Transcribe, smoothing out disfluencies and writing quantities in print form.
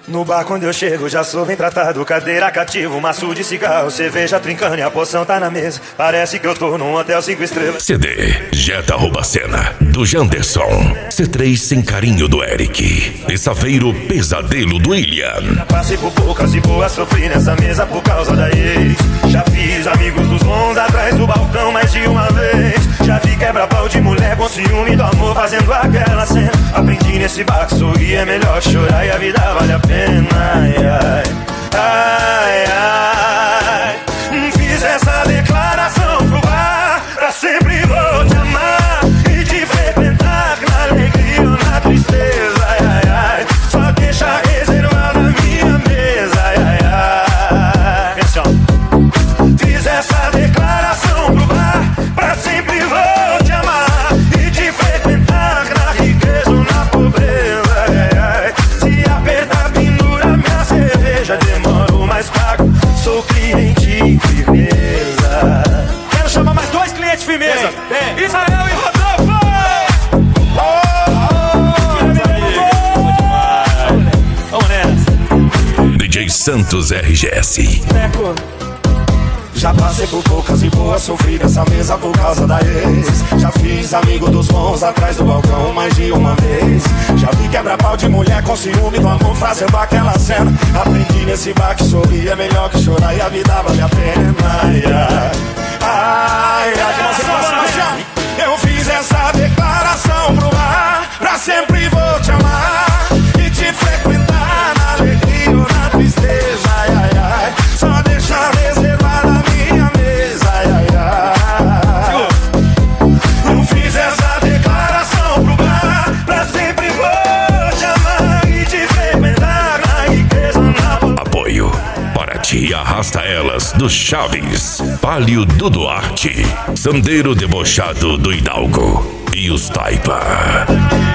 No bar quando eu chego já sou bem tratado. Cadeira cativa, maço de cigarro, cerveja trincando e a poção tá na mesa. Parece que eu tô num hotel 5 estrelas. CD Jetta rouba a cena do Janderson. C3 sem carinho do Eric. Terça-feira pesadelo do William. Já passei por poucas e boas, sofri nessa mesa por causa da ex. Já fiz amigos dos bons atrás do balcão mais de uma vez. Já vi quebra-pau de mulher com ciúme do amor fazendo aquela cena. Aprendi nesse bar que sorrir é melhor que chorar e a vida vale a pena. Ai, ai, ai, ai. Fiz essa declaração pro bar, pra sempre vou te amar e te frequentar na alegria ou na tristeza. Ai, ai, ai. Só deixa reservada a minha mesa. Ai, ai, ai. Fiz essa declaração pro bar, pra sempre vou te amar e te frequentar na riqueza ou na pobreza. Ai, ai, ai. Se apertar minha cerveja, demoro mais pago. Sou cliente firmeza. Quero chamar mais 2 clientes firmeza. Israel e Rodolfo. Vamos nessa. DJ Santos RGS. Já passei por poucas e boas, sofri nessa mesa por causa da ex. Já fiz amigo dos bons atrás do balcão mais de uma vez. Já vi quebra-pau de mulher com ciúme do amor fazendo aquela cena. Aprendi nesse bar que sorrir é melhor que chorar e a vida vale a pena. Ai, ai, ai, ai. Eu fiz essa declaração pro ar, pra sempre vou te amar e te frequentar na alegria ou na tristeza. Ai, ai, ai. Só deixa reservada a minha mesa. Ai, ai, ai. Eu fiz essa declaração pro bar, pra sempre vou te amar e te frequentar na riqueza na... Apoio Paraty Arrasta Elas do Chaves, Palio do Duarte, Sandeiro Debochado do Hidalgo e os Taipa.